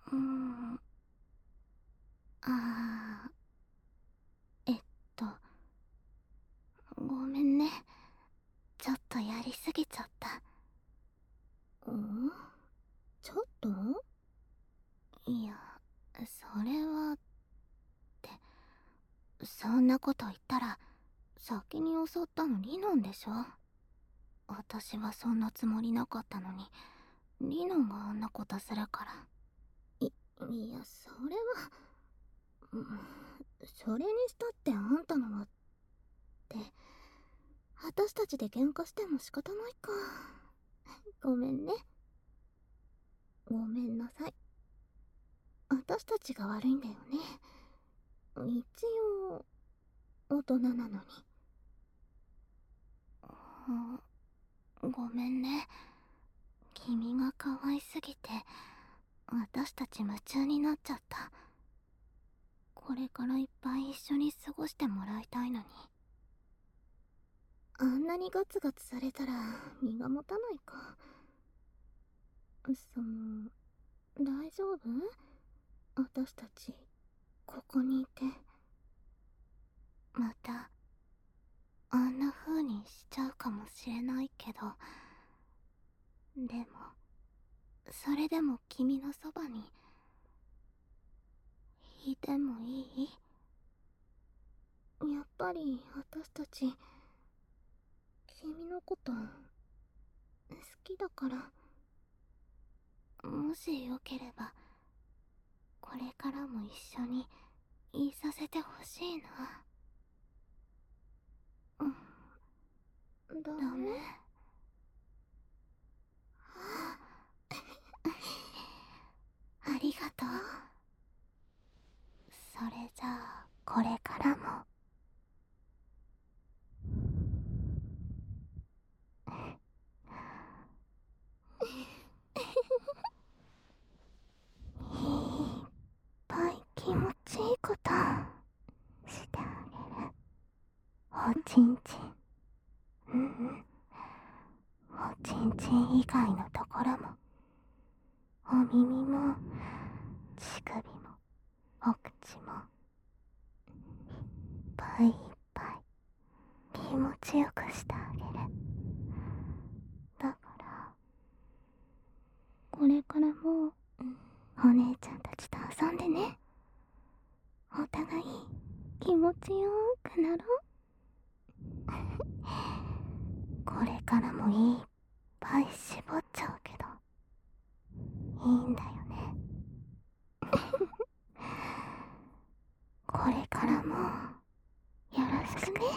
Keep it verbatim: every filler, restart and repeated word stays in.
うーん。あー、えっと、ごめんね。ちょっとやりすぎちゃった。 んちょっといや、それはって、そんなこと言ったら、先に襲ったのリノンでしょ。私はそんなつもりなかったのに、リノンがあんなことするから。 い、いや、それは、うん、それにしたってあんたのはって、私たちで喧嘩しても仕方ないか。ごめんね。ごめんなさい。私たちが悪いんだよね。一応、大人なのに。 うん、ごめんね。君が可愛すぎて、私たち夢中になっちゃった。これからいっぱい一緒に過ごしてもらいたいのに。 あんなにガツガツされたら身が持たないか。その、大丈夫？私たち、ここにいて。 また、あんな風にしちゃうかもしれないけど、でも、それでも君のそばに、いてもいい？ やっぱり私たち、君のこと好きだから。 もしよければ、これからも一緒にいさせてほしいな。うん。 ダメ？ ダメ？ありがとう。それじゃあ、これからも。いっぱい気持ちいいことしてあげる。おちんちん。うんうん。おちんちん以外のところも、お耳も、乳首も、お口も、いっぱいいっぱい気持ちよくしてあげる。だから、これからも、お姉ちゃんたちと遊んでね。お互い気持ちよくなろう。これからもいっぱい絞っちゃうけど、いいんだよね。これからもよろしくね。